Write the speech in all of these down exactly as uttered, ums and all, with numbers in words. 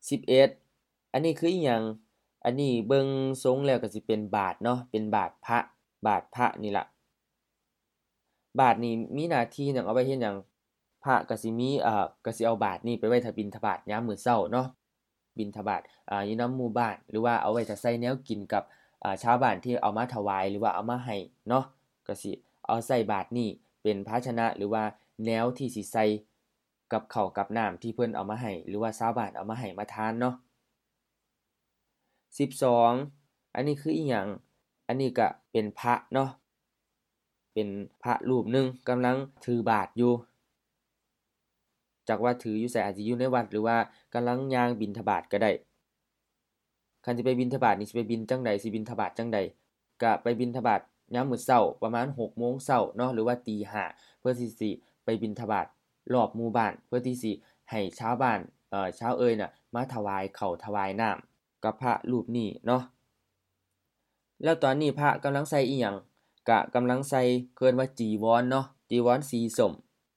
สิบเอ็ดอันนี้คืออิหยังอันนี้เบิ่งทรงแล้วก็สิเป็นบาตรเนาะเป็นบาตรพระบาตรพระนี่ล่ะบาตรนี่มีหน้าที่หยังเอาไว้เฮ็ดหยังพระก็สิมีอ่าก็สิเอาบาตรนี้ไปไว้ถ้าบิณฑบาตยามมื้อเช้าเนาะบิณฑบาตอ่าอยู่นำหมู่บ้านหรือว่าเอาไว้ถ้าใส่แนวกินกับอ่าชาวบ้านที่เอามาถวายหรือว่าเอามาให้เนาะก็สิเอาใส่บาตรนี้เป็นภาชนะหรือว่าแนวที่สิใส่กับข้าวกับน้ำที่เพิ่นเอามาให้หรือว่าชาวบ้านเอามาให้มาทานเนาะสิบสองอันนี้คืออิหยังอันนี้ก็เป็นพระเนาะเป็นพระรูปหนึ่งกำลังถือบาตรอยู่จักว่าถืออยู่ไสอาจสิอยู่ในวัดหรือว่ากำลังย่างบิณฑบาตก็ได้คันสิไปบิณฑบาตนี่สิไปบิณจั่งใดสิบิณฑบาตจั่งใดก็ไปบิณฑบาตยามมื้อเช้าประมาณหกโมงเช้าเนาะหรือว่าตีห้าเพื่อที่สิไปบิณฑบาตรอบหมู่บ้านเพื่อที่สิให้ชาวบ้านเอ่อชาวเอยน่ะมาถวายข้าวถวายน้ำกับพระรูปนี้เนาะ แล้วตอนนี้พระกำลังใส่อิหยังก็กำลังใส่เอิ้นว่าจีวรเนาะจีวรสีส้ม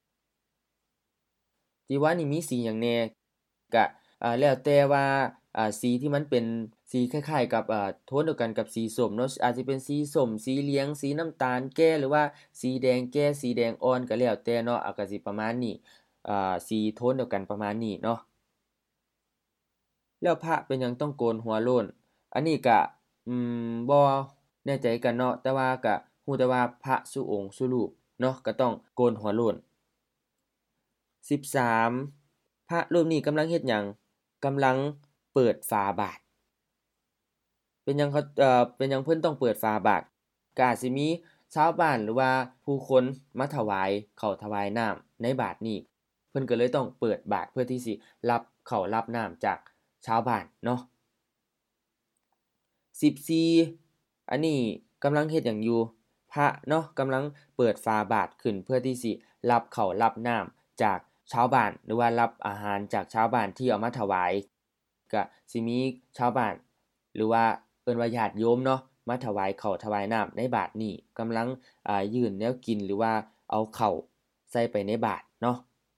จีวรนี่มีสีหยังแหน่ก็อ่าแล้วแต่ว่าอ่าสีที่มันเป็นสีคล้ายๆกับอ่าโทนเดียวกันกับสีส้มเนาะอาจสิเป็นสีส้มสีเหลืองสีน้ำตาลแก่หรือว่าสีแดงแก่สีแดงอ่อนก็แล้วแต่เนาะอ่าก็สิประมาณนี้อ่าสีโทนเดียวกันประมาณนี้เนาะแล้วพระเป็นหยังต้องโกนหัวโล้นอันนี้ก็อืมบ่แน่ใจกันเนาะแต่ว่าก็รู้แต่ว่าพระซุองค์ซุรูปเนาะก็ต้องโกนหัวโล้น สิบสามพระรูปนี้กำลังเฮ็ดหยังกำลังเปิดฝาบาตรเป็นหยังเขาเอ่อเป็นหยังเพิ่นต้องเปิดฝาบาตรก็อาจสิมีชาวบ้านหรือว่าผู้คนมาถวายข้าวถวายน้ำในบาตรนี้เพิ่นก็เลยต้องเปิดบาตรเพื่อที่สิรับข้าวรับน้ำจากชาวบ้านเนาะสิบสี่อันนี้กำลังเฮ็ดหยังอยู่พระเนาะกำลังเปิดฝาบาตรขึ้นเพื่อที่สิรับข้าวรับน้ำจากชาวบ้านหรือว่ารับอาหารจากชาวบ้านที่เอามาถวายก็สิมีชาวบ้านหรือว่าเอิ้นว่าญาติโยมเนาะมาถวายข้าวถวายน้ำในบาตรนี้กำลังอ่ายื่นแนวกินหรือว่าเอาข้าวใส่ไปในบาตรเนาะ